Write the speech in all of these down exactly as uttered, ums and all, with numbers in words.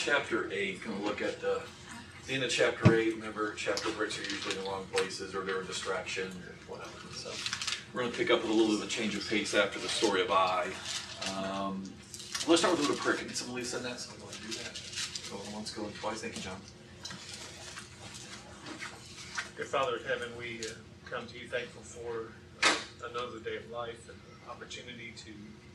chapter eight, going to look at the, the end of chapter eight. Remember, chapter breaks are usually in the wrong places, or they're a distraction, or whatever. So we're going to pick up with a little bit of a change of pace after the story of I. Um, let's start with a little prayer. Can somebody send that? Somebody want to do that? Going once, going twice. Thank you, John. Dear Father in heaven, we uh, come to you thankful for uh, another day of life and the opportunity to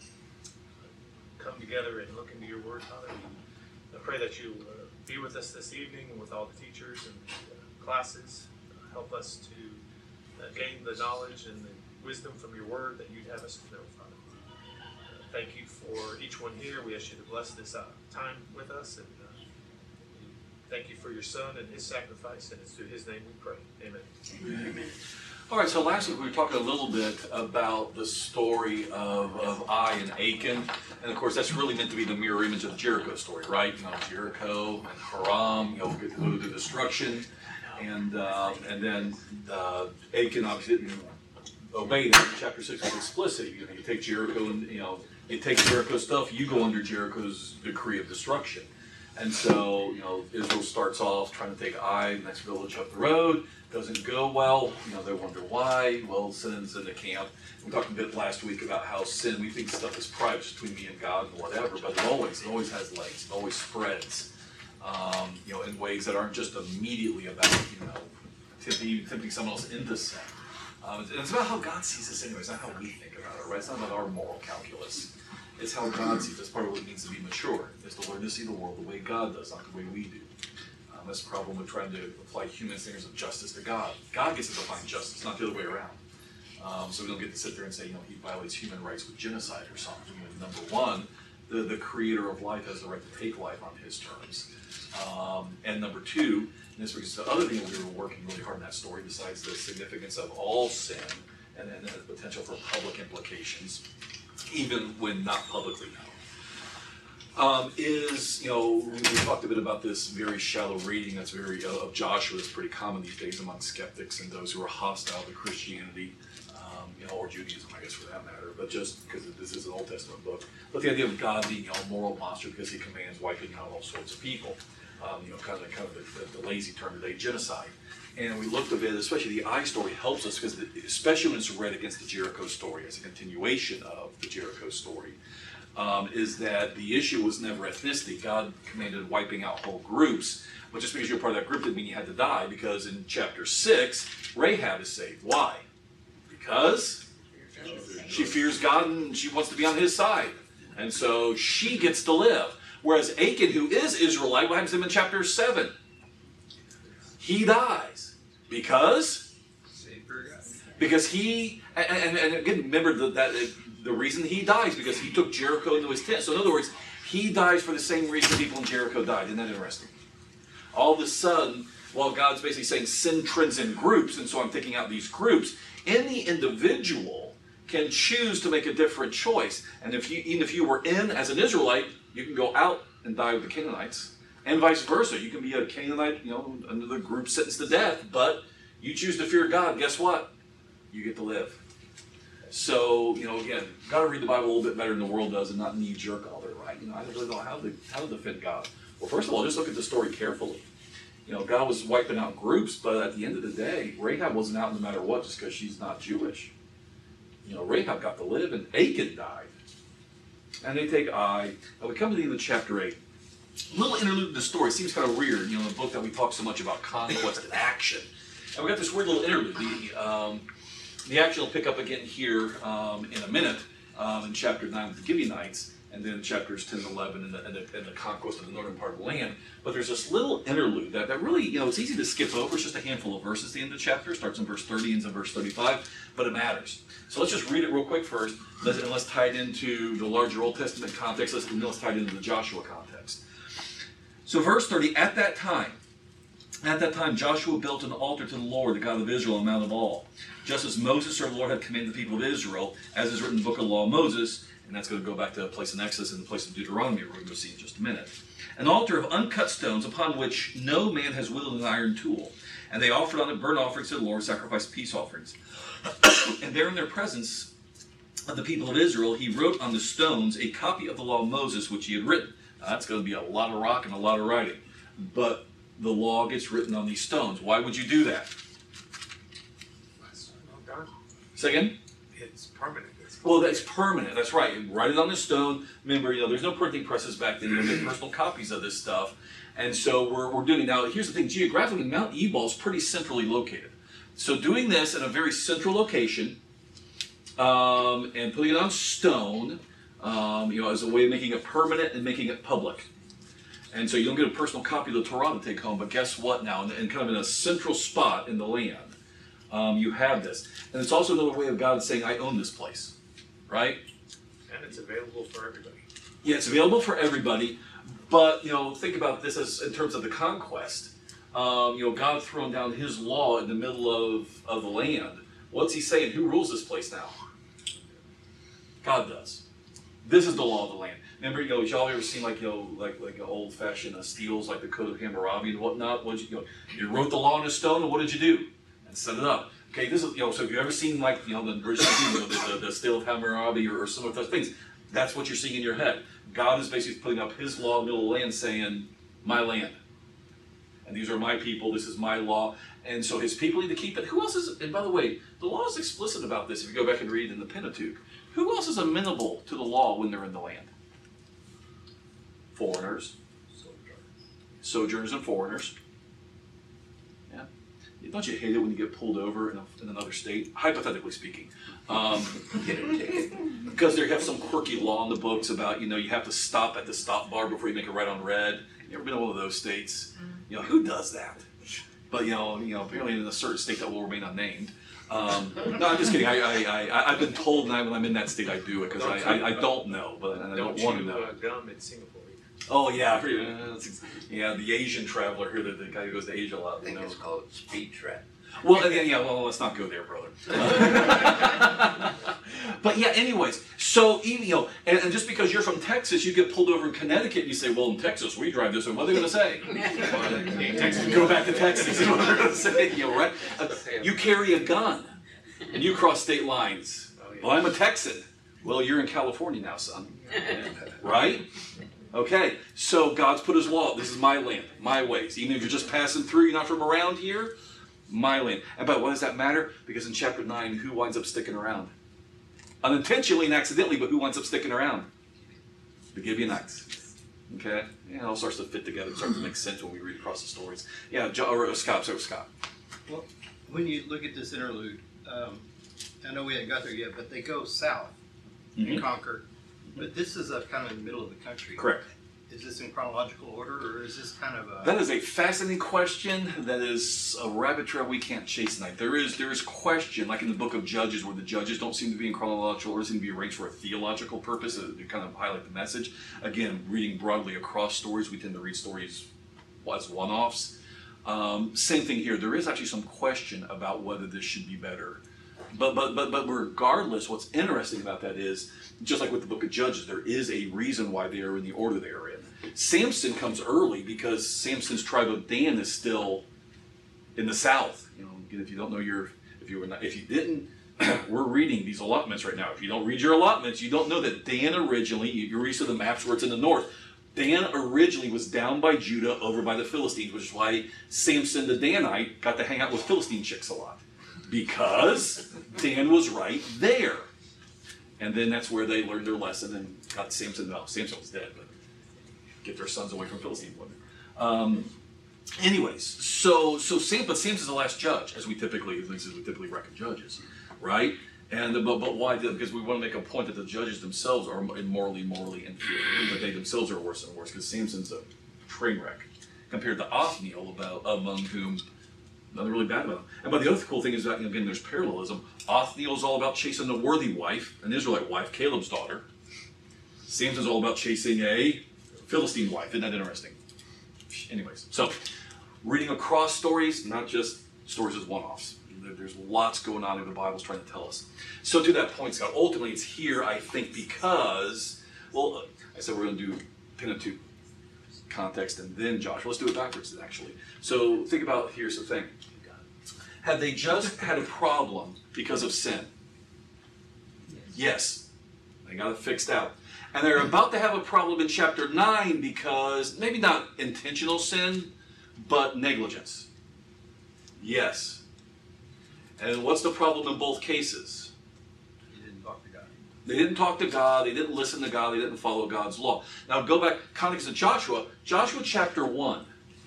come together and look into your word, Father. I pray that you uh, be with us this evening and with all the teachers and uh, classes. Uh, help us to uh, gain the knowledge and the wisdom from your word that you'd have us to know, Father. Uh, thank you for each one here. We ask you to bless this uh, time with us, and uh, thank you for your Son and his sacrifice, and it's through his name we pray. Amen. Amen. All right, so last week we were talking a little bit about the story of, of Ai and Achan. And of course, that's really meant to be the mirror image of the Jericho story, right? You know, Jericho and Haram, you know, get to the destruction. And uh, and then uh, Achan obviously didn't obey that. Chapter six was explicit. You know, you take Jericho and, you know, you take Jericho stuff, you go under Jericho's decree of destruction. And so, you know, Israel starts off trying to take Ai, the next village up the road. Doesn't go well. You know, they wonder why. Well, sin's in the camp. We talked a bit last week about how sin, we think stuff is private between me and God and whatever, but it always, it always has legs. It always spreads, um, you know, in ways that aren't just immediately about, you know, tempting, tempting someone else into sin. Um, and it's about how God sees us anyway. It's not how we think about it, right? It's not about our moral calculus. It's how God sees us. Part of what it means to be mature is to learn to see the world the way God does, not the way we do. Um, that's the problem with trying to apply human standards of justice to God. God gets to define justice, not the other way around. Um, so we don't get to sit there and say, you know, he violates human rights with genocide or something. You know, number one, the, the creator of life has the right to take life on his terms. Um, and number two, and this brings us to the other thing that we were working really hard in that story, besides the significance of all sin and then the potential for public implications, even when not publicly known. Um, is, you know, we, we talked a bit about this very shallow reading that's very, uh, of Joshua is pretty common these days among skeptics and those who are hostile to Christianity, um, you know, or Judaism, I guess, for that matter, but just because this is an Old Testament book. But the idea of God being, you know, a moral monster because he commands wiping out all sorts of people, um, you know, kind of, kind of the, the, the lazy term today, genocide. And we looked a bit, especially the I story helps us because, especially when it's read against the Jericho story as a continuation of the Jericho story. Um, is that the issue was never ethnicity. God commanded wiping out whole groups, but just because you're part of that group didn't mean you had to die, because in chapter six, Rahab is saved. Why? Because she fears God and she wants to be on his side. And so she gets to live. Whereas Achan, who is Israelite, what happens to him in chapter seven? He dies. Because? Because he, and, and, and again, remember that, that the reason he dies because he took Jericho into his tent. So in other words, he dies for the same reason people in Jericho died. Isn't that interesting? All of a sudden, while God's basically saying sin trends in groups, and so I'm taking out these groups, any individual can choose to make a different choice. And if you, even if you were in as an Israelite, you can go out and die with the Canaanites, and vice versa. You can be a Canaanite, you know, under the group sentenced to death, but you choose to fear God. Guess what? You get to live. So, you know, again, got to read the Bible a little bit better than the world does and not knee-jerk all there, right? You know, I don't really know how to, how to defend God. Well, first of all, just look at the story carefully. You know, God was wiping out groups, but at the end of the day, Rahab wasn't out no matter what just because she's not Jewish. You know, Rahab got to live, and Achan died. And they take Ai. Now we come to the end of chapter eight. A little interlude in the story. Seems kind of weird, you know, in the book that we talk so much about conquest and action. And we got this weird little interlude. The, um, The action will pick up again here um, in a minute um, in chapter nine with the Gibeonites, and then chapters ten and eleven in the, in, the, in the conquest of the northern part of the land. But there's this little interlude that, that really, you know, it's easy to skip over. It's just a handful of verses at the end of the chapter. It starts in verse thirty, ends in verse thirty-five, but it matters. So let's just read it real quick first, let's, and let's tie it into the larger Old Testament context, let's, and then let's tie it into the Joshua context. So verse thirty, at that time, At that time, Joshua built an altar to the Lord, the God of Israel, on Mount Ebal, just as Moses, our Lord, had commanded the people of Israel, as is written in the book of the law of Moses, and that's going to go back to a place in Exodus and the place in Deuteronomy, we're going to see in just a minute. An altar of uncut stones upon which no man has wielded an iron tool. And they offered on it burnt offerings to the Lord, sacrificed peace offerings. And there in their presence of the people of Israel, he wrote on the stones a copy of the law of Moses, which he had written. That's going to be a lot of rock and a lot of writing. But the law gets written on these stones. Why would you do that? Well done. Say again? It's permanent. It's Well, that's permanent. That's right. You write it on the stone. Remember, you know, there's no printing presses back then. You don't get personal copies of this stuff. And so we're, we're doing it. Now, here's the thing. Geographically, Mount Ebal is pretty centrally located. So doing this in a very central location um, and putting it on stone, um, you know, as a way of making it permanent and making it public. And so you don't get a personal copy of the Torah to take home. But guess what now? And kind of in a central spot in the land, um, you have this. And it's also another way of God saying, I own this place. Right? And it's available for everybody. Yeah, it's available for everybody, but you know, think about this as in terms of the conquest. Um, you know, God throwing down His law in the middle of, of the land. What's He saying? Who rules this place now? God does. This is the law of the land. Remember, you know, y'all ever seen like you know, like like old-fashioned uh, steels, like the Code of Hammurabi and whatnot? What you, you know, you wrote the law on a stone, and what did you do? And set it up. Okay, this is, you know, so if you've ever seen like, you know, the original, you know, the, the, the Stele of Hammurabi or, or some of those things, that's what you're seeing in your head. God is basically putting up His law in the middle of the land saying, my land. And these are my people, this is my law. And so His people need to keep it. Who else is, and by the way, the law is explicit about this if you go back and read in the Pentateuch. Who else is amenable to the law when they're in the land? Foreigners. Sojourners and foreigners. Yeah. Don't you hate it when you get pulled over in, a, in another state? Hypothetically speaking. Um, Get a ticket. because they have some quirky law in the books about, you know, you have to stop at the stop bar before you make a right on red. You ever been in one of those states? You know, who does that? But, you know, you know, apparently in a certain state that will remain unnamed. Um, no, I'm just kidding. I, I, I, I've been told when, I, when I'm in that state I do it because I, I, I don't know, but I don't, Don't want to chew know. uh, gum in Singapore. Oh, yeah. Yeah, yeah, the Asian traveler here, the, the guy who goes to Asia a lot. I You think know. it's called speed trap. Well, yeah, yeah, well, let's not go there, brother. But yeah, anyways, so, even, you know, and, and just because you're from Texas, you get pulled over in Connecticut, and you say, well, in Texas, we drive this way. What are they going to say? Well, go back to Texas, is what they're going to say, you know, right? Uh, you carry a gun, and you cross state lines. Oh, yeah. Well, I'm a Texan. Well, you're in California now, son. Right? Okay, so God's put His law. This is my land, my ways. Even if you're just passing through, you're not from around here, my land. And but why does that matter? Because in chapter nine, who winds up sticking around? Unintentionally and accidentally, but who winds up sticking around? The Gibeonites. Okay? Yeah, it all starts to fit together. It starts to make sense when we read across the stories. Yeah, Jo- or uh, Scott, so Scott. Well, when you look at this interlude, um, I know we haven't got there yet, but they go south Mhm. and conquer. But this is a kind of in the middle of the country. Correct. Is this in chronological order, or is this kind of a? That is a fascinating question. That is a rabbit trail we can't chase tonight. There is there is question, like in the book of Judges, where the judges don't seem to be in chronological order, seem to be arranged for a theological purpose to kind of highlight the message. Again, reading broadly across stories, we tend to read stories as one-offs. Um, same thing here. There is actually some question about whether this should be better. But but but but regardless, what's interesting about that is, just like with the book of Judges, there is a reason why they are in the order they are in. Samson comes early because Samson's tribe of Dan is still in the south. You know, again, if you don't know your, if you were not, if you didn't, we're reading these allotments right now. If you don't read your allotments, you don't know that Dan originally, you read to the maps where it's in the north. Dan originally was down by Judah, over by the Philistines, which is why Samson the Danite got to hang out with Philistine chicks a lot. Because Dan was right there. And then that's where they learned their lesson and got Samson, well, Samson was dead, but get their sons away from Philistine women. Um, anyways, so so Sam, but Samson's the last judge, as we typically, at least as we typically reckon judges, right? And but but why? Because we want to make a point that the judges themselves are immorally, morally inferior, that they themselves are worse and worse. Because Samson's a train wreck compared to Othniel, about among whom nothing really bad about him. And but the other cool thing is that, you know, again, there's parallelism. Othniel's all about chasing a worthy wife, an Israelite wife, Caleb's daughter. Samson's all about chasing a Philistine wife. Isn't that interesting? Anyways, so reading across stories, not just stories as one-offs. There's lots going on in the Bible's trying to tell us. So to that point, Scott, ultimately it's here, I think, because, well, I said we're going to do Pentateuch context and then Joshua. Let's do it backwards, actually. So think about, here's the thing. Have they just had a problem because of sin? Yes. They got it fixed out. And they're about to have a problem in chapter nine because maybe not intentional sin, but negligence. Yes. And what's the problem in both cases? He didn't talk to God. They didn't talk to God, they didn't listen to God, they didn't follow God's law. Now go back, context of Joshua, Joshua chapter one.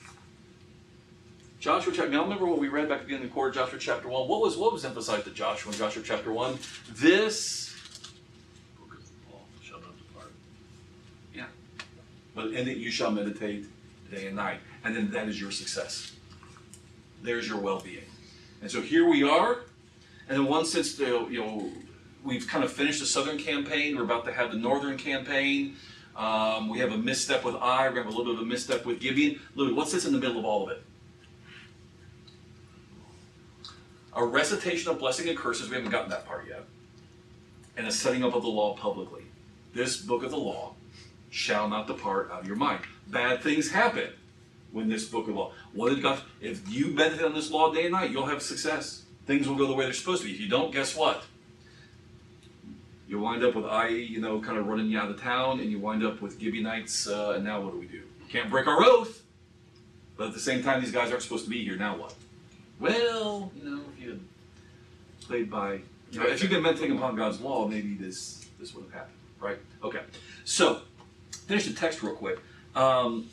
Joshua chapter, now remember what we read back at the beginning of the quarter, Joshua chapter one. What was what was emphasized to Joshua in Joshua chapter one? This Book of the law shall not depart. Yeah. But in it you shall meditate day and night. And then that is your success. There's your well-being. And so here we are. And in one sense, the, you know, we've kind of finished the southern campaign. We're about to have the northern campaign. Um, we have a misstep with Ai. We have a little bit of a misstep with Gibeon. Louis, what sits in the middle of all of it? A recitation of blessing and curses. We haven't gotten that part yet. And a setting up of the law publicly. This book of the law shall not depart out of your mind. Bad things happen when this book of law. What did God? If you meditate on this law day and night, you'll have success. Things will go the way they're supposed to be. If you don't, guess what? You wind up with Ai, you know, kind of running you out of town, and you wind up with Gibeonites. Uh, and now what do we do? Can't break our oath, but at the same time, these guys aren't supposed to be here. Now what? Well, you know, if you had played by, you know, if you'd been meditating upon God's law, maybe this this would have happened, right? Okay. So, finish the text real quick. Um,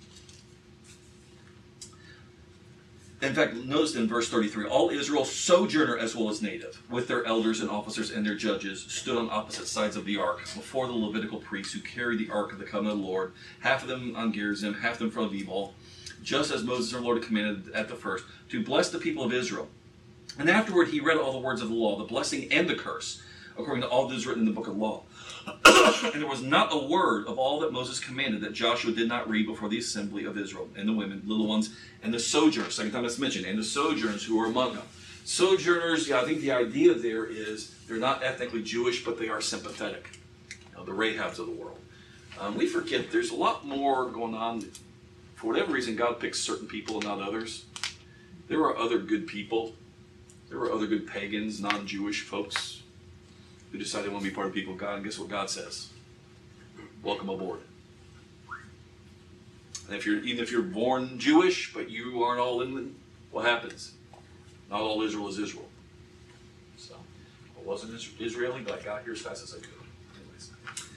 In fact, notice in verse thirty-three, all Israel, sojourner as well as native, with their elders and officers and their judges, stood on opposite sides of the ark, before the Levitical priests who carried the ark of the covenant of the Lord, half of them on Gerizim, half of them in front of Ebal, just as Moses our Lord commanded at the first, to bless the people of Israel. And afterward he read all the words of the law, the blessing and the curse, according to all that is written in the book of the law. And there was not a word of all that Moses commanded that Joshua did not read before the assembly of Israel, and the women, little ones, and the sojourners, second time it's mentioned, and the sojourners who were among them. Sojourners, yeah, I think the idea there is they're not ethnically Jewish, but they are sympathetic. You know, the Rahabs of the world. Um, we forget there's a lot more going on. For whatever reason, God picks certain people and not others. There are other good people. There were other good pagans, non-Jewish folks who decided they want to be part of the people of God. And guess what God says? Welcome aboard. And if you're even if you're born Jewish, but you aren't all in, what happens? Not all Israel is Israel. So I wasn't Israeli, but I got here as fast as I could. Anyways.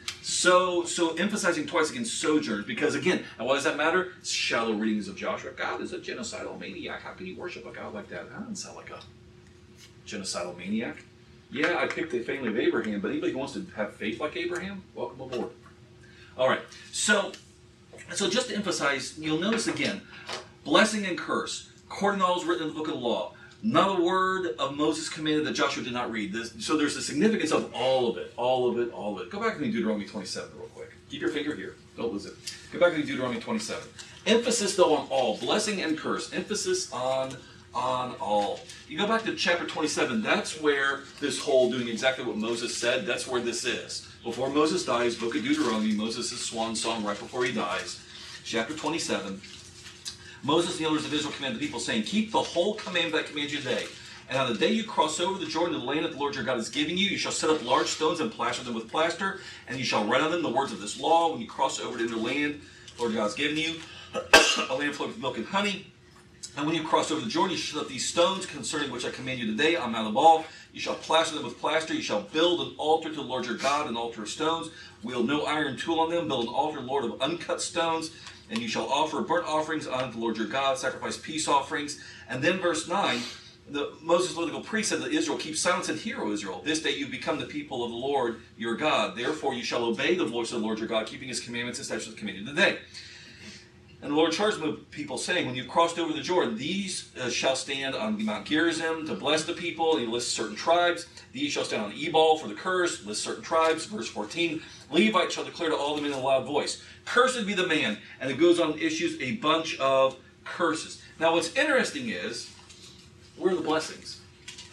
So so emphasizing twice again sojourners, because again, and why does that matter? It's shallow readings of Joshua. God is a genocidal maniac. How can you worship a God like that? That doesn't sound like a genocidal maniac. Yeah, I picked the family of Abraham, but anybody who wants to have faith like Abraham, welcome aboard. All right, so so just to emphasize, you'll notice again, blessing and curse, according to all is written in the book of the law. Not a word of Moses commanded that Joshua did not read. This, so there's the significance of all of it, all of it, all of it. Go back to Deuteronomy twenty-seven real quick. Keep your finger here. Don't lose it. Go back to Deuteronomy twenty-seven. Emphasis, though, on all. Blessing and curse. Emphasis on on all. You go back to chapter twenty-seven, that's where this whole doing exactly what Moses said, that's where this is. Before Moses dies, book of Deuteronomy, Moses' swan song right before he dies, chapter twenty-seven. Moses and the elders of Israel commanded the people, saying, keep the whole commandment that I command you today. And on the day you cross over the Jordan to the land that the Lord your God is giving you, you shall set up large stones and plaster them with plaster, and you shall write on them the words of this law when you cross over to the land the Lord your God is giving you, a land flowing with milk and honey. And when you cross over the Jordan, you shall set up these stones concerning which I command you today on Mount Ebal. You shall plaster them with plaster. You shall build an altar to the Lord your God, an altar of stones. Wield no iron tool on them. Build an altar, Lord, of uncut stones. And you shall offer burnt offerings unto the Lord your God, sacrifice peace offerings. And then verse nine, the Moses Levitical priest said to Israel, keep silence and hear, O Israel. This day you become the people of the Lord your God. Therefore you shall obey the voice of the Lord your God, keeping his commandments and statutes commanded today. And the Lord charged the people, saying, when you've crossed over the Jordan, these uh, shall stand on the Mount Gerizim to bless the people. And he lists certain tribes. These shall stand on Ebal for the curse, lists certain tribes. Verse fourteen, Levites shall declare to all the men in a loud voice, cursed be the man. And it goes on and issues a bunch of curses. Now what's interesting is, where are the blessings?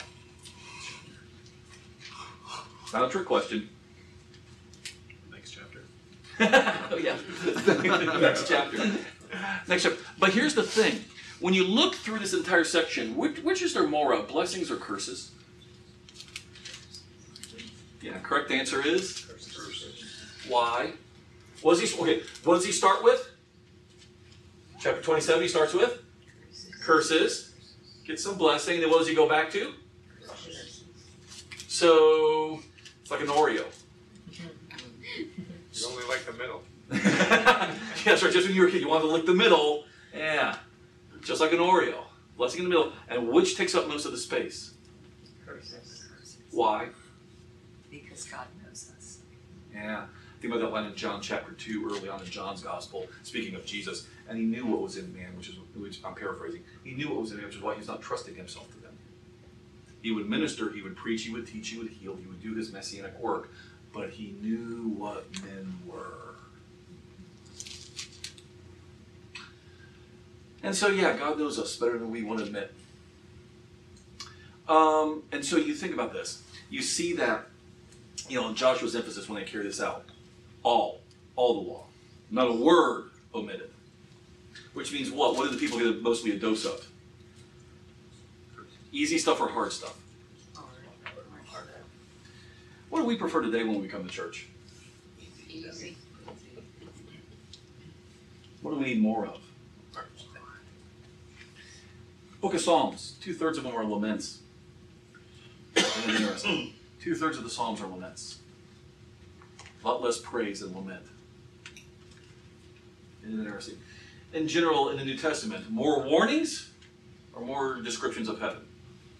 Not a trick question. Next chapter. Oh yeah, next chapter. Next chapter. But here's the thing: when you look through this entire section, which, which is there more of, blessings or curses? Yeah, correct answer is Why? What does he, okay, what does he start with? Chapter twenty-seven, he starts with curses. Gets some blessing. Then what does he go back to? So, it's like an Oreo. You only like the middle. Yeah, that's right. Just when you were a kid, you wanted to lick the middle. Yeah. Just like an Oreo. Blessing in the middle. And which takes up most of the space? Why? Because God knows us. Yeah. Think about that line in John chapter two, early on in John's gospel, speaking of Jesus. And he knew what was in man, which is, which I'm paraphrasing. He knew what was in man, which is why he's not trusting himself to them. He would minister, he would preach, he would teach, he would heal, he would do his messianic work. But he knew what men were. And so, yeah, God knows us better than we want to admit. Um, and so you think about this. You see that, you know, Joshua's emphasis when they carry this out. All. All the law. Not a word omitted. Which means what? What do the people get mostly a dose of? Easy stuff or hard stuff? What do we prefer today when we come to church? Easy. What do we need more of? Book of Psalms. Two-thirds of them are laments. Isn't it interesting? Two-thirds of the Psalms are laments. A lot less praise than lament. Isn't it interesting? In general, in the New Testament, more warnings or more descriptions of heaven?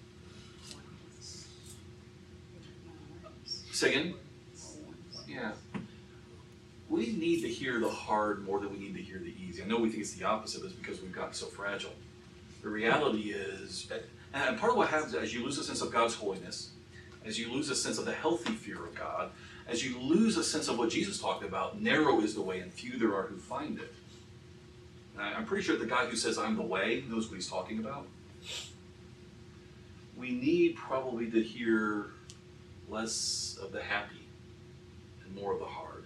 Say again? Yeah. We need to hear the hard more than we need to hear the easy. I know we think it's the opposite, but it's because we've gotten so fragile. The reality is, and part of what happens as you lose a sense of God's holiness, as you lose a sense of the healthy fear of God, as you lose a sense of what Jesus talked about, narrow is the way and few there are who find it. And I'm pretty sure the guy who says, I'm the way, knows what he's talking about. We need probably to hear less of the happy and more of the hard.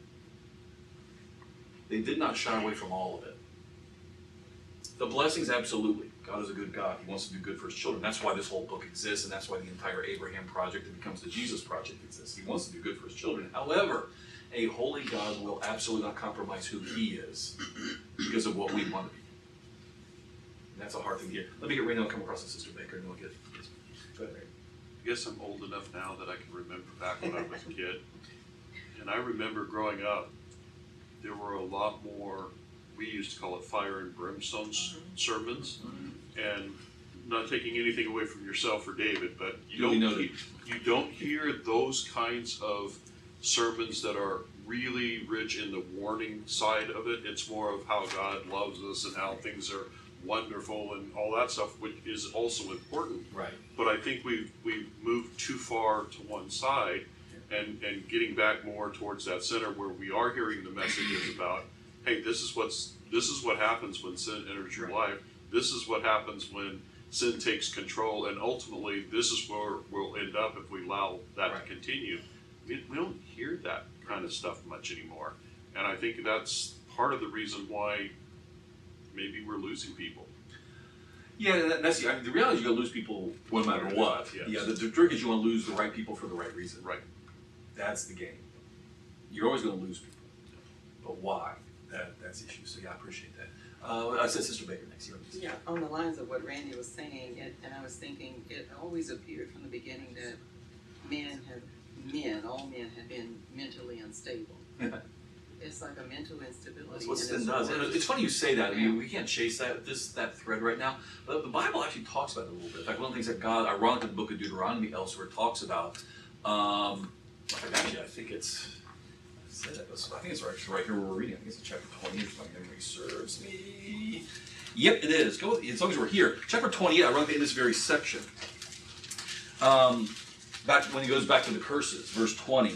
They did not shy away from all of it. The blessings, absolutely. God is a good God. He wants to do good for his children. That's why this whole book exists, and that's why the entire Abraham project that becomes the Jesus project exists. He wants to do good for his children. However, a holy God will absolutely not compromise who he is because of what we want to be. And that's a hard thing to hear. Let me get Reno and come across to Sister Baker, and we'll get... Go ahead, Ray. I guess I'm old enough now that I can remember back when I was a kid. And I remember growing up, there were a lot more, we used to call it fire and brimstone s- sermons. And not taking anything away from yourself or David, but you Duly don't, noted. he- you don't hear those kinds of sermons that are really rich in the warning side of it. It's more of how God loves us and how things are wonderful and all that stuff, which is also important. Right. But I think we've we've moved too far to one side, and and getting back more towards that center where we are hearing the messages about, hey, this is what's this is what happens when sin enters your Right. life. This is what happens when sin takes control, and ultimately, this is where we'll end up if we allow that Right. to continue. We, we don't hear that kind of stuff much anymore, and I think that's part of the reason why maybe we're losing people. Yeah, that, that's the, I mean, the reality is you're going to lose people no matter what. Yes. Yeah, the, the trick is you want to lose the right people for the right reason. Right. That's the game. You're always going to lose people. But why? That, that's the issue. So yeah, I appreciate that. Uh, I said Sister Baker next. Yeah, on the lines of what Randy was saying, it, and I was thinking, it always appeared from the beginning that men have, men, all men have been mentally unstable. It's like a mental instability. That's what and sin it's does. And worse. it's funny you say that. I mean, we can't chase that this that thread right now. But the Bible actually talks about it a little bit. In fact, one of the things that God, ironically, in the book of Deuteronomy elsewhere talks about. Um, in fact, actually, I think it's. I said that, I think it's right, right here where we're reading. I think it's in chapter twenty, if my memory serves me. Yep, it is. Go with, as long as we're here. Chapter twenty-eight, ironically, in this very section. Um, back when he goes back to the curses, verse twenty.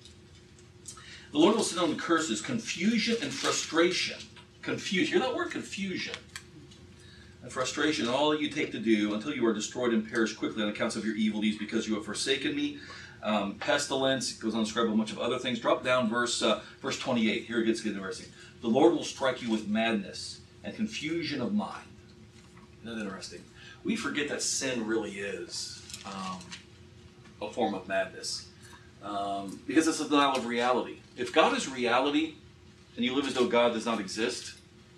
The Lord will send on the curses, confusion and frustration. Confusion. Hear that word? Confusion. And frustration, and all that you take to do until you are destroyed and perish quickly on accounts of your evil deeds because you have forsaken me. Um, pestilence, it goes on to describe a bunch of other things. Drop down verse uh, verse twenty-eight. Here it gets interesting. The Lord will strike you with madness and confusion of mind. Isn't that interesting? We forget that sin really is um, a form of madness. Um, because it's a denial of reality. If God is reality, and you live as though God does not exist,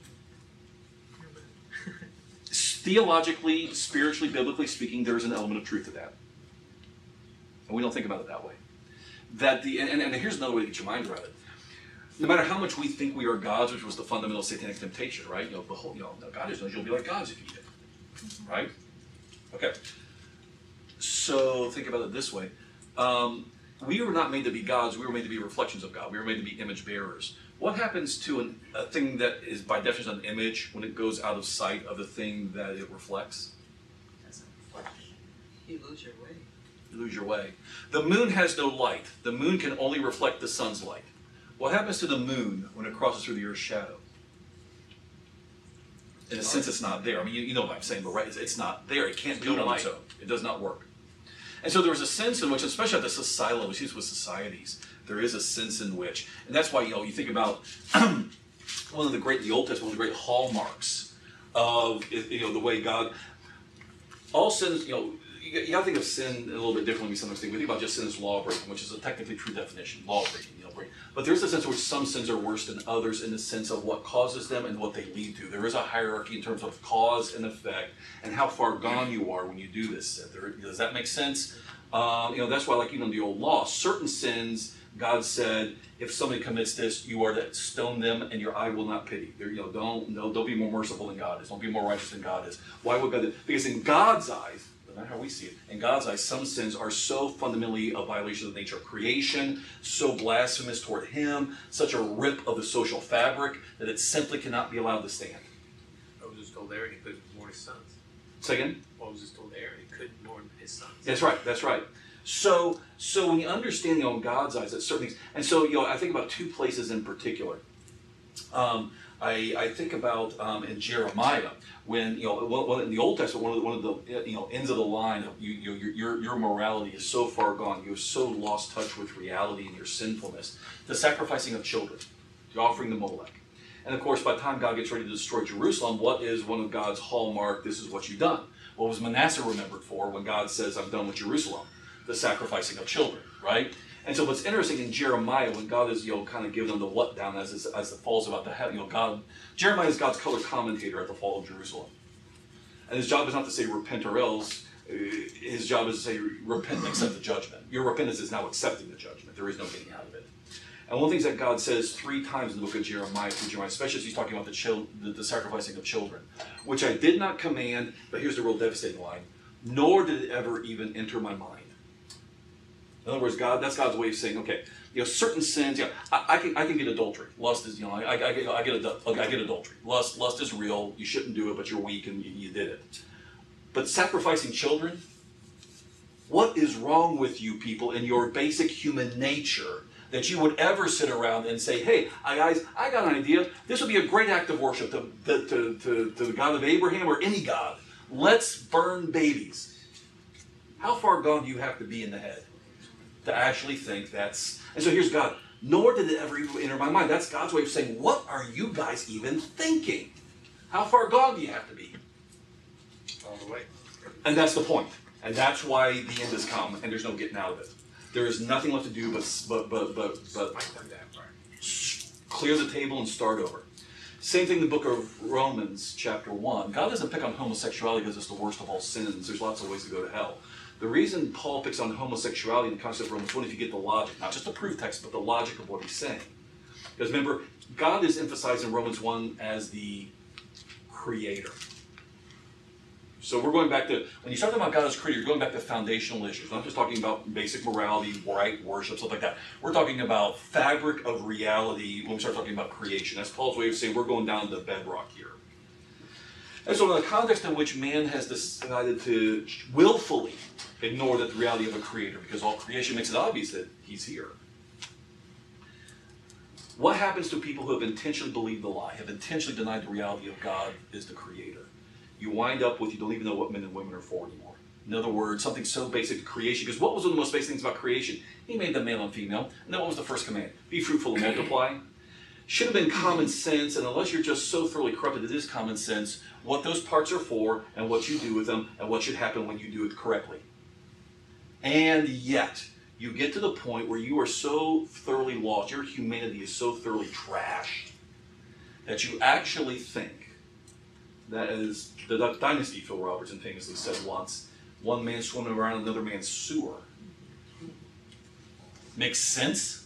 theologically, spiritually, biblically speaking, there is an element of truth to that. And we don't think about it that way. That the and, and here's another way to get your mind around it. No matter how much we think we are gods, which was the fundamental satanic temptation, right? You know, behold, you know, God is knows you'll be like gods if you eat it, right? Okay. So think about it this way: um, we were not made to be gods; we were made to be reflections of God. We were made to be image bearers. What happens to an, a thing that is by definition an image when it goes out of sight of the thing that it reflects? Doesn't reflect. You lose your way. You lose your way. The moon has no light. The moon can only reflect the sun's light. What happens to the moon when it crosses through the Earth's shadow? In a sense, it's not there. I mean, you, you know what I'm saying, but right, it's, it's not there. It can't do it on its own. It does not work. And so there was a sense in which, especially at the society level, we see this with societies, there is a sense in which, and that's why, you know, you think about one of the great, the Old Testament, one of the great hallmarks of, you know, the way God, all sins, you know, you, you gotta think of sin a little bit differently. We sometimes think, we think about just sin as law breaking, which is a technically true definition, law breaking, you know, breaking. But there's a sense in which some sins are worse than others in the sense of what causes them and what they lead to. There is a hierarchy in terms of cause and effect and how far gone you are when you do this sin. There, does that make sense? Um, you know, that's why, like, even in the old law, certain sins, God said, if somebody commits this, you are to stone them, and your eye will not pity. There, you know, don't no, don't be more merciful than God is. Don't be more righteous than God is. Why would God do? Because in God's eyes, not how we see it, in God's eyes, some sins are so fundamentally a violation of the nature of creation, so blasphemous toward Him, such a rip of the social fabric that it simply cannot be allowed to stand. Moses told Aaron he couldn't mourn his sons. Say again? Moses told Aaron he couldn't mourn his sons. That's right. That's right. So, so when you understand, you know, in God's eyes, that certain things, and so, you know, I think about two places in particular. Um, I, I think about um, in Jeremiah when, you know, well, in the Old Testament, one of the, one of the you know ends of the line of you, you, your your your morality is so far gone, you've so lost touch with reality and your sinfulness. The sacrificing of children, the offering to Molech, and of course, by the time God gets ready to destroy Jerusalem, what is one of God's hallmark? This is what you've done. What was Manasseh remembered for when God says, "I'm done with Jerusalem"? The sacrificing of children, right? And so what's interesting in Jeremiah, when God is, you know, kind of giving them the what down as, as, as the fall's about to happen, you know, God, Jeremiah is God's color commentator at the fall of Jerusalem. And his job is not to say repent or else, his job is to say repent and accept the judgment. Your repentance is now accepting the judgment. There is no getting out of it. And one of the things that God says three times in the book of Jeremiah, through Jeremiah, especially as he's talking about the, chil- the, the sacrificing of children, which I did not command, but here's the real devastating line, nor did it ever even enter my mind. In other words, God, that's God's way of saying, okay, you know, certain sins, you know, I, I can I can get adultery. Lust is, you know, I, I, I get I get, adu- I get adultery. Lust lust is real. You shouldn't do it, but you're weak and you, you did it. But sacrificing children, what is wrong with you people in your basic human nature that you would ever sit around and say, hey, I, guys, I got an idea. This would be a great act of worship to, to, to, to, to the God of Abraham or any God. Let's burn babies. How far gone do you have to be in the head to actually think that's, and so here's God, nor did it ever even enter my mind. That's God's way of saying, what are you guys even thinking? How far gone do you have to be? All the way. And that's the point. And that's why the end has come, and there's no getting out of it. There is nothing left to do but, but, but, but, but Might come that far. clear the table and start over. Same thing in the book of Romans, chapter one. God doesn't pick on homosexuality because it's the worst of all sins. There's lots of ways to go to hell. The reason Paul picks on homosexuality in the concept of Romans one, if you get the logic, not just the proof text, but the logic of what he's saying. Because remember, God is emphasized in Romans one as the creator. So we're going back to, when you start talking about God as creator, you're going back to foundational issues. We're not just talking about basic morality, right, worship, stuff like that. We're talking about fabric of reality when we start talking about creation. That's Paul's way of saying we're going down to bedrock here. And so in the context in which man has decided to willfully ignore the reality of a creator, because all creation makes it obvious that he's here. What happens to people who have intentionally believed the lie, have intentionally denied the reality of God is the creator? You wind up with, you don't even know what men and women are for anymore. In other words, something so basic to creation, because what was one of the most basic things about creation? He made them male and female, and then what was the first command? Be fruitful and multiply. Should have been common sense, and unless you're just so thoroughly corrupted, it is common sense what those parts are for and what you do with them and what should happen when you do it correctly. And yet, you get to the point where you are so thoroughly lost, your humanity is so thoroughly trashed, that you actually think that, as the Duck Dynasty Phil Robertson famously said once, one man swimming around another man's sewer. Makes sense?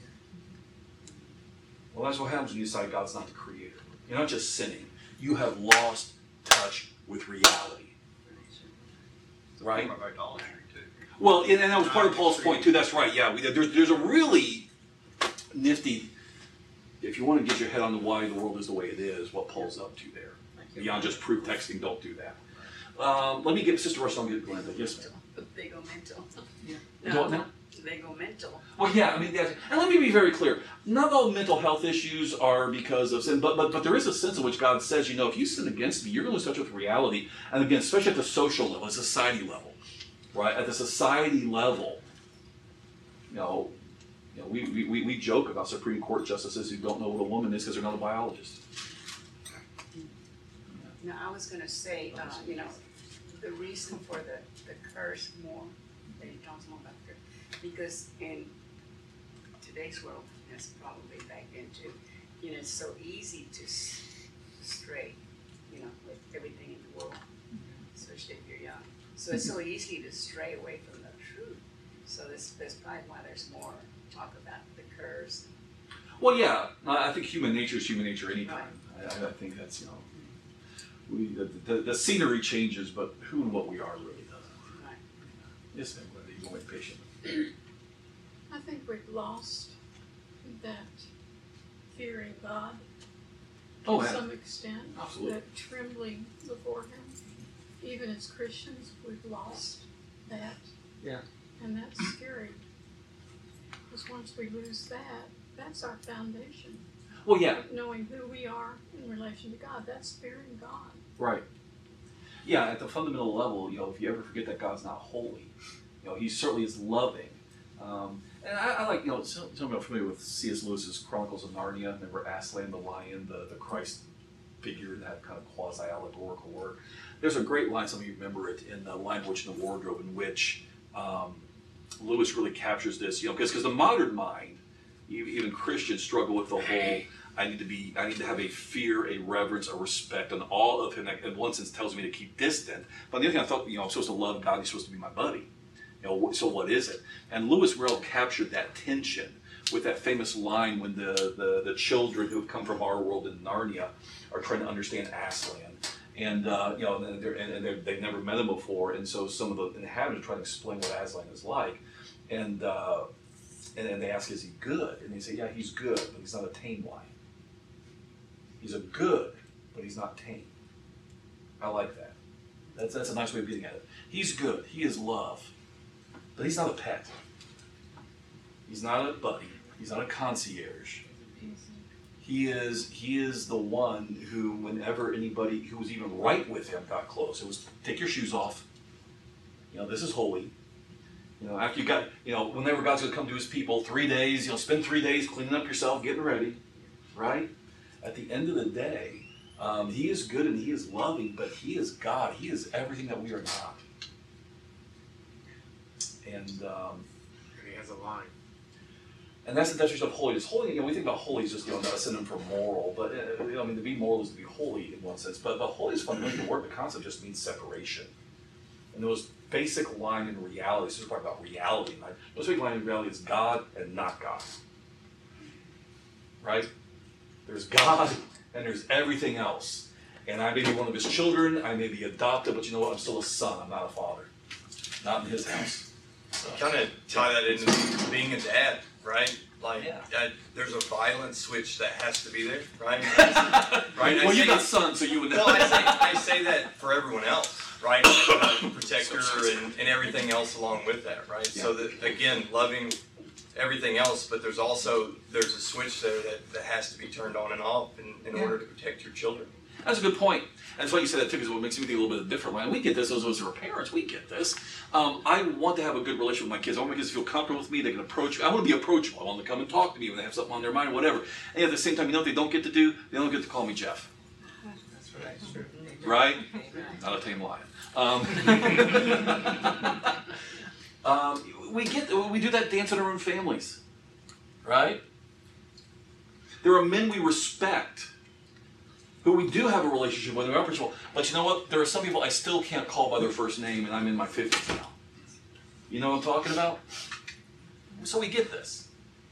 Well, that's what happens when you decide God's not the creator. You're not just sinning. You have lost touch with reality. Right? Form of idolatry too. Well, and, and that was part of Paul's point too. That's right. Yeah, we, there, there's a really nifty, if you want to get your head on the why the world is the way it is, what Paul's up to there. Beyond just proof texting, don't do that. Um, let me give Sister Russell, I'll get Glenda. Yes, ma'am. They go mental. You don't know? They go mental. Well, yeah, I mean, that's, and let me be very clear. Not all mental health issues are because of sin, but, but but there is a sense in which God says, you know, if you sin against me, you're going to lose touch with reality. And again, especially at the social level, the society level, right? At the society level, you know, you know, we, we, we joke about Supreme Court justices who don't know what a woman is because they're not a biologist. No, I was gonna say, uh, you know, the reason for the, the curse more, that he talks more about the curse, because in today's world, that's probably back then too, you know, it's so easy to s- stray, you know, with everything in the world, especially if you're young. So it's so easy to stray away from the truth. So this, that's probably why there's more talk about the curse. Well, yeah, I I think human nature is human nature anytime. I, I think that's, you know, we the, the, the scenery changes, but who and what we are really doesn't. Right. Yes, ma'am, Glenda, you can wait patiently. I think we've lost that fearing God Oh, to yeah. some extent. Absolutely. That trembling before Him. Even as Christians, we've lost that. Yeah. And that's scary. Because once we lose that, that's our foundation. Well, yeah, Knowing who we are in relation to God, that's fearing God. right. Yeah, at the fundamental level, you know, if you ever forget that God's not holy, you know, He certainly is loving. Um, and I, I like, you know, some, some people are familiar with C S Lewis's Chronicles of Narnia. Remember Aslan the lion, the, the Christ figure, that kind of quasi-allegorical work. There's a great line, some of you remember it, in The Lion, the Witch, and the Wardrobe, in which um, Lewis really captures this, you know, because the modern mind, even Christians struggle with the whole, I need to be, I need to have a fear, a reverence, a respect, an awe of Him that in one sense tells me to keep distant. But on the other hand, I thought, you know, I'm supposed to love God, He's supposed to be my buddy. You know, so what is it? And Lewis Rel captured that tension with that famous line when the, the, the children who have come from our world in Narnia are trying to understand Aslan. And, uh, you know, and, they're, and they're, they've never met him before, and so some of the inhabitants are trying to explain what Aslan is like. And, uh, and then they ask, is he good? And they say, yeah, he's good, but he's not a tame lion. He's a good, but he's not tame. I like that. That's, that's a nice way of getting at it. He's good. He is love. But he's not a pet. He's not a buddy. He's not a concierge. He is he is the one who, whenever anybody who was even right with him got close, it was take your shoes off. You know, this is holy. You know, after you got, you know, whenever God's going to come to His people, three days, you know, spend three days cleaning up yourself, getting ready, right? At the end of the day, um, He is good and He is loving, but He is God. He is everything that we are not. And um, And He has a line. and that's the definition of holiness. Holy, you know, we think about holy as just, you know, not a synonym for moral, but uh, you know, I mean, to be moral is to be holy in one sense. But but holy is fundamentally the word. The concept just means separation. And the most basic line in reality, so we're talking about reality, right? The most basic line in reality is God and not God. Right? There's God and there's everything else. And I may be one of His children, I may be adopted, but you know what? I'm still a son. I'm not a father. Not in His house. So, Kind of tie that into being a dad, right? Like, Yeah. uh, there's a violent switch that has to be there, right? Right? I well, you say- got sons, so you would know. Well, I say, I say that for everyone else, right? Uh, protector and, and everything else along with that, right? So that, again, loving everything else, but there's also, there's a switch there that, that has to be turned on and off in, in Yeah. order to protect your children. That's a good point. And that's why you said that too, because what makes me think a little bit differently. And we get this, those of us who are parents, we get this. Um, I want to have a good relationship with my kids. I want my kids to feel comfortable with me. They can approach me. I want to be approachable. I want them to come and talk to me when they have something on their mind or whatever. And at the same time, you know what they don't get to do? They don't get to call me Jeff. That's right. That's true. Right? Amen. Not a tame lion. Um, Um, we get, we do that dance in our own families, right? There are men we respect who we do have a relationship with, and we're appreciative. But you know what? There are some people I still can't call by their first name, and I'm in my fifties now. You know what I'm talking about? So we get this.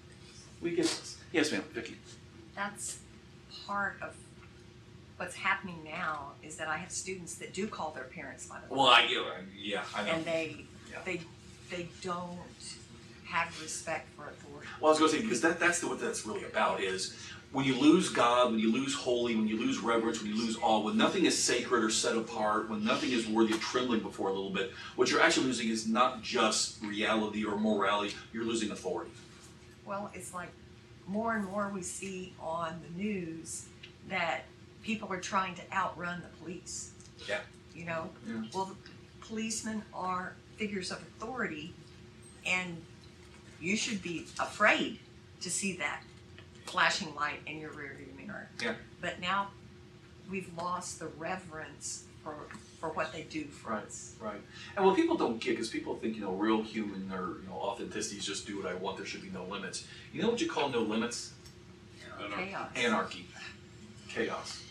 We get this. Yes, ma'am, Vicki. That's part of what's happening now, is that I have students that do call their parents by the way. Well, I, yeah, I know. And they, Yeah. they, they don't have respect for authority. Well, I was going to say, because that, that's the, what that's really about is when you lose God, when you lose holy, when you lose reverence, when you lose awe, when nothing is sacred or set apart, when nothing is worthy of trembling before a little bit, what you're actually losing is not just reality or morality, you're losing authority. Well, it's like more and more we see on the news that people are trying to outrun the police. Yeah. You know? Yeah. Well, policemen are figures of authority, and you should be afraid to see that flashing light in your rearview mirror. Yeah. But now we've lost the reverence for for what they do for Right, us. right. And what people don't get, because people think, you know, real human or, you know, authenticity is just do what I want, there should be no limits. You know what you call no limits? Chaos. Anarchy. Chaos.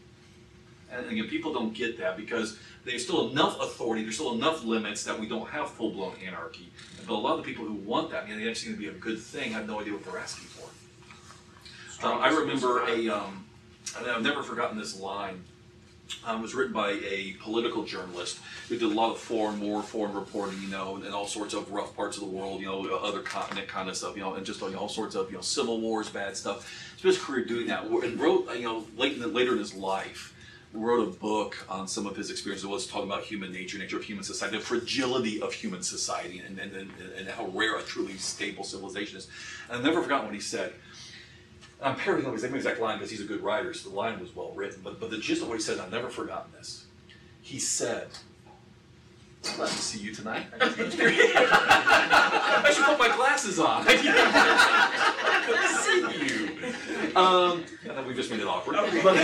And again, people don't get that because there's still enough authority, there's still enough limits that we don't have full-blown anarchy. But a lot of the people who want that, you know, they actually going to be a good thing, have no idea what they're asking for. Um, I remember a, um, and I've never forgotten this line. Um, it was written by a political journalist who did a lot of foreign war, foreign reporting, you know, and all sorts of rough parts of the world, you know, other continent kind of stuff, you know, and just you know, all sorts of, you know, civil wars, bad stuff. Spent his career doing that, and wrote, you know, late in the, later in his life, wrote a book on some of his experiences. It was talking about human nature, nature of human society, the fragility of human society, and and, and, and how rare a truly stable civilization is. And I've never forgotten what he said. I'm paraphrasing his exact line because he's a good writer, so the line was well written. But but the gist of what he said, I've never forgotten this. He said, "It's glad to see you tonight. I should put my glasses on. Good to see you." Um, and then we just made it awkward. But,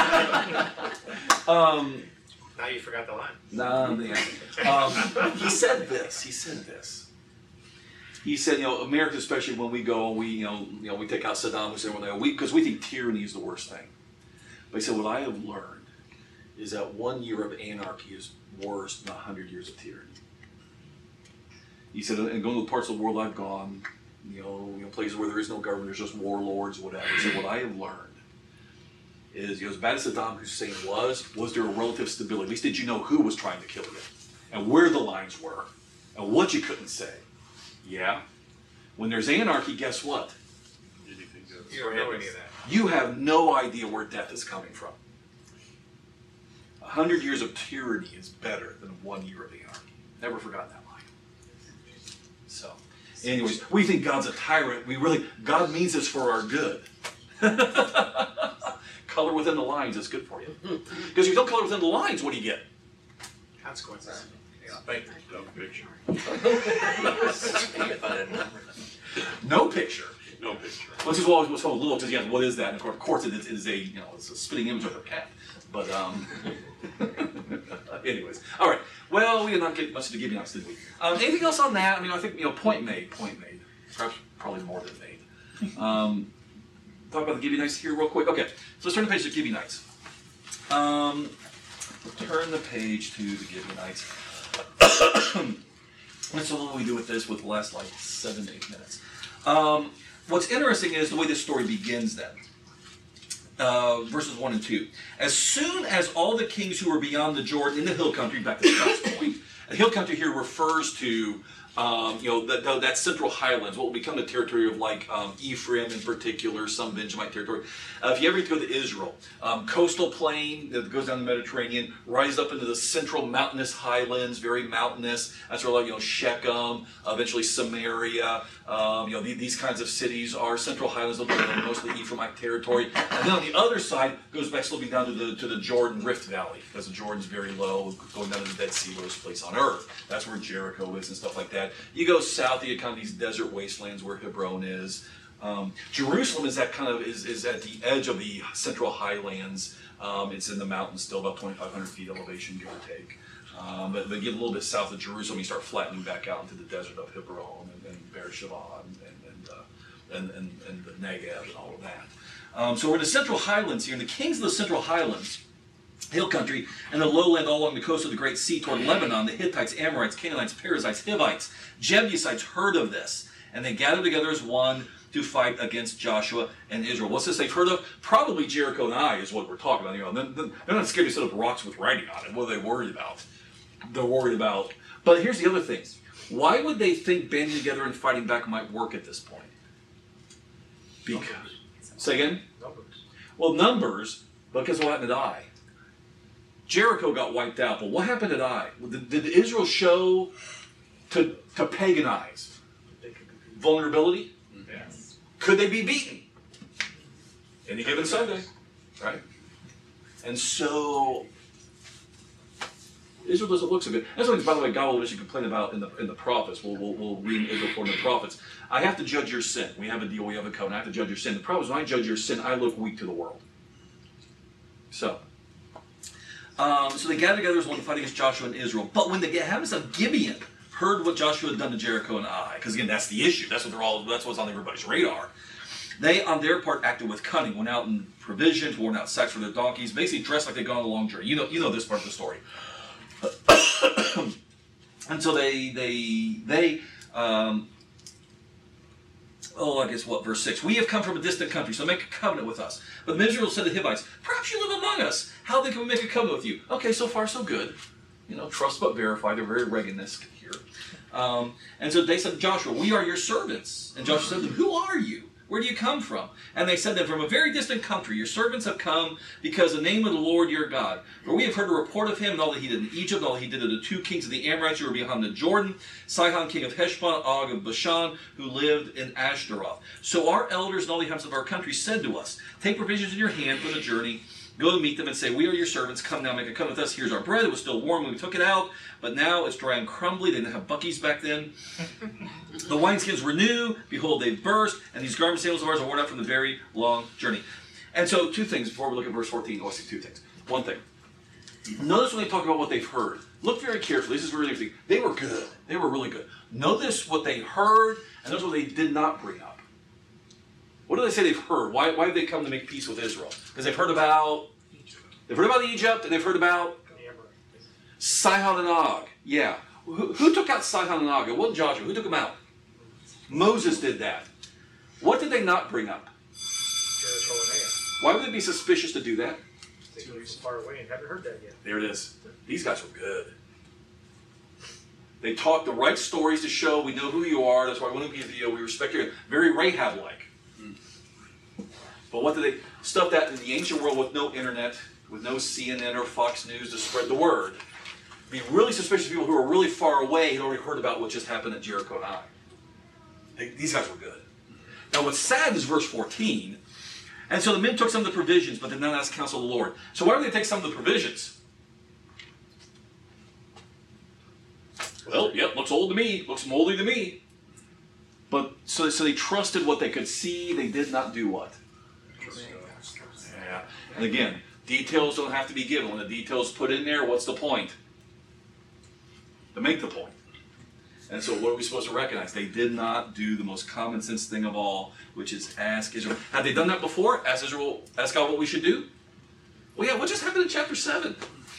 um, Now you forgot the line. nah, yeah. um, he said this. He said this. He said, you know, America, especially when we go and we, you know, you know, we take out Saddam Hussein, we because we think tyranny is the worst thing. But he said, what I have learned is that one year of anarchy is worse than a hundred years of tyranny. He said, and going to the parts of the world I've gone, you know, you know, places where there is no government, there's just warlords, whatever. He said, what I have learned is, you know, as bad as Saddam Hussein was, was there a relative stability? At least did you know who was trying to kill you, and where the lines were, and what you couldn't say. Yeah. When there's anarchy, guess what? Anything goes. You don't know any of that. You have no idea where death is coming from. A hundred years of tyranny is better than one year of anarchy. Never forgotten that line. So, anyways, we think God's a tyrant. We really, God means this for our good. Color within the lines is good for you. Because if you don't color within the lines, what do you get? Consequences. Thank you. No picture. No picture. No picture. Well, this is what was so little because yes, what is that? And of course, it is, it is a you know it's a spitting image of a cat. But um, anyways, all right. Well, we did not get much to give you did we? Um, anything else on that? I mean, I think you know, point made, point made. Perhaps probably more than made. Um, talk about the Gibeonites here real quick. Okay, so let's turn the page to Gibeonites. Um, turn the page to the Gibeonites. And so what do we do with this with the last like seven to eight minutes? Um, what's interesting is the way this story begins then. Uh, verses one and two. As soon as all the kings who were beyond the Jordan in the hill country, back to Scott's point, the hill country here refers to um, you know that, that central highlands, what will become the territory of like um, Ephraim in particular, some Benjamite territory. Uh, if you ever go to Israel, um, coastal plain that goes down the Mediterranean, rises up into the central mountainous highlands, very mountainous. That's where like you know Shechem, eventually Samaria, um, you know the, these kinds of cities are central highlands of mostly Ephraimite territory. And then on the other side goes back slowly down to the to the Jordan Rift Valley, because the Jordan's very low, going down to the Dead Sea, lowest place on earth. That's where Jericho is and stuff like that. You go south, you get kind of these desert wastelands where Hebron is. Um, Jerusalem is that kind of is, is at the edge of the central highlands. Um, it's in the mountains, still about twenty-five hundred feet elevation, give or take. Um, but, but get a little bit south of Jerusalem, you start flattening back out into the desert of Hebron and, and Beersheba and, and, and, uh, and, and, and the Negev and all of that. Um, so we're in the central highlands here, and the kings of the central highlands, hill country, and the lowland all along the coast of the Great Sea toward Lebanon, the Hittites, Amorites, Canaanites, Perizzites, Hivites, Jebusites heard of this, and they gathered together as one to fight against Joshua and Israel. What's this they've heard of? Probably Jericho and Ai is what we're talking about. You know, they're not scared to set up rocks with writing on it. What are they worried about? They're worried about. But here's the other thing. Why would they think banding together and fighting back might work at this point? Because, say again? Numbers. Well, numbers, because what happened at Ai? Jericho got wiped out, but what happened at Ai? Did, did Israel show to, to paganize vulnerability? Yes. Could they be beaten? Any given Sunday, right? And so Israel doesn't look so good. That's something, by the way, God will eventually complain about in the in the prophets. We'll, we'll, we'll read Israel for in the prophets. I have to judge your sin. We have a deal, we have a covenant. I have to judge your sin. The problem is when I judge your sin, I look weak to the world. So, um, so they gathered together as one to fight against Joshua and Israel. But when the inhabitants of Gibeon heard what Joshua had done to Jericho and Ai, because again, that's the issue. That's what they're all. That's what's on everybody's radar. They, on their part, acted with cunning. Went out in provisions, worn out sacks for their donkeys, basically dressed like they'd gone on a long journey. You know, you know this part of the story. And so they, they, they. Um, oh, I guess what verse six? We have come from a distant country, so make a covenant with us. But the Israel said to the Hivites, "Perhaps you live among us. How then can we make a covenant with you?" Okay, so far so good. You know, trust but verify. They're very Reagan-esque here. Um, and so they said to Joshua, "We are your servants." And Joshua said to them, "Who are you? Where do you come from?" And they said that from a very distant country, your servants have come because the name of the Lord your God. For we have heard a report of him and all that he did in Egypt, and all that he did to the two kings of the Amorites who were beyond the Jordan, Sihon king of Heshbon, Og of Bashan, who lived in Ashtaroth. So our elders and all the inhabitants of our country said to us, "Take provisions in your hand for the journey. Go to meet them and say, 'We are your servants. Come now, make a covenant with us. Here's our bread. It was still warm when we took it out, but now it's dry and crumbly.'" They didn't have buckies back then. "The wineskins were new. Behold, they burst. And these garment sandals of ours are worn out from the very long journey." And so, two things before we look at verse fourteen. Oh, I see two things. One thing. Notice when they talk about what they've heard. Look very carefully. This is really interesting. They were good. They were really good. Notice what they heard, and notice what they did not bring up. What do they say they've heard? Why, why have they come to make peace with Israel? Because they've heard about They've heard about Egypt, and they've heard about Sihon and Og. Yeah. Who, who took out Sihon and Og? It wasn't Joshua. Who took them out? Moses did that. What did they not bring up? Jericho and Ai. Why would they be suspicious to do that? They were so far away and haven't heard that yet. There it is. These guys were good. They talked the right stories to show we know who you are. That's why we want to be you. We respect you. Very Rahab-like. But what did they stuff that in the ancient world with no internet, with no C N N or Fox News to spread the word? Be really suspicious of people who are really far away had already heard about what just happened at Jericho and Ai. They, these guys were good. Now what's sad is verse fourteen. And so the men took some of the provisions, but did not ask counsel of the Lord. So why would they take some of the provisions? Well, yep, looks old to me. Looks moldy to me. But so, so they trusted what they could see. They did not do what? Yeah. And again, details don't have to be given. When the details put in there, what's the point? To make the point. And so what are we supposed to recognize? They did not do the most common sense thing of all, which is ask Israel. Had they done that before? Ask Israel, ask God what we should do? Well, yeah, what just happened in chapter seven?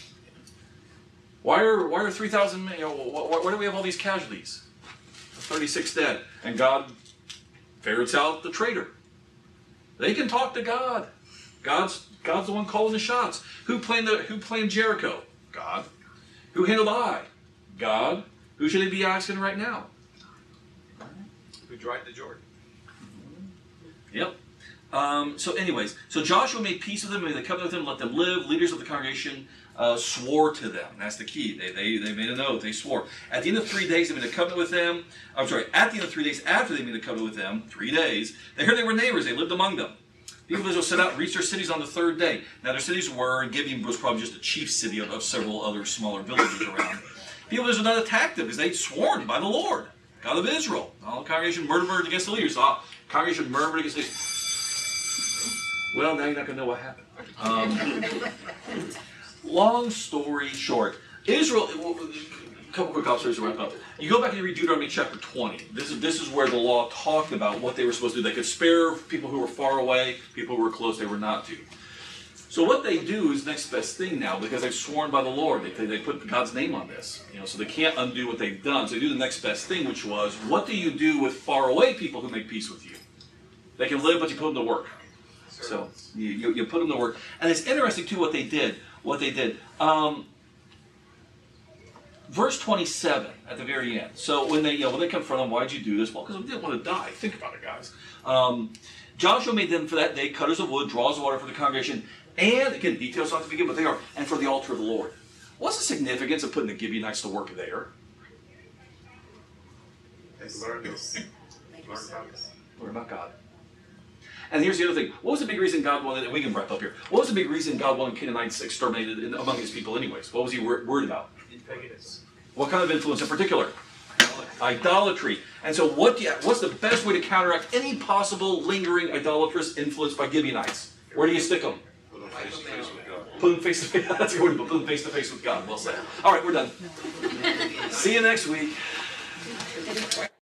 Why are why are three thousand, you know, why, why do we have all these casualties? thirty-six dead. And God ferrets out the traitor. They can talk to God. God's God's the one calling the shots. Who planned the Who planned Jericho? God. Who handled Ai? God. Who should they be asking right now? Who dried the Jordan? Yep. Um, so anyways, so Joshua made peace with them, made the covenant with them, let them live. Leaders of the congregation uh, swore to them. That's the key. They, they, they made an oath. They swore. At the end of three days, they made a covenant with them. I'm sorry, at the end of three days after they made a covenant with them, three days, they heard they were neighbors. They lived among them. People of Israel set out and reached their cities on the third day. Now their cities were, and Gibeon was probably just a chief city of, of several other smaller villages around. People of Israel did not attack them because they'd sworn by the Lord, God of Israel. All the congregation murmured against the leaders. All the congregation murmured against the leaders. Well, now you're not going to know what happened. Um, long story short, Israel, a couple quick observations to wrap up. You go back and you read Deuteronomy chapter twenty. This is, this is where the law talked about what they were supposed to do. They could spare people who were far away, people who were close, they were not to. So what they do is next best thing now, because they've sworn by the Lord. They, they put God's name on this. You know, so they can't undo what they've done. So they do the next best thing, which was, what do you do with far away people who make peace with you? They can live, but you put them to work. So you, you, you put them to work. And it's interesting, too, what they did. What they did. Um, verse twenty-seven at the very end. So when they, you know, when they confront them, why'd you do this? Well, because we didn't want to die. Think about it, guys. Um, Joshua made them for that day cutters of wood, draws of water for the congregation, and, again, details not to begin, but they are, and for the altar of the Lord. What's the significance of putting the Gibeonites to work there? Learn this. Learn about this. Learn about God. And here's the other thing. What was the big reason God wanted, and we can wrap up here, what was the big reason God wanted Canaanites exterminated in, among his people anyways? What was he wor- worried about? Paganism. What kind of influence in particular? Idolatry. And so what do you, what's the best way to counteract any possible lingering idolatrous influence by Gibeonites? Where do you stick them? Put them face to face. That's a good way to put them face to face with God. Well said. All right, we're done. See you next week.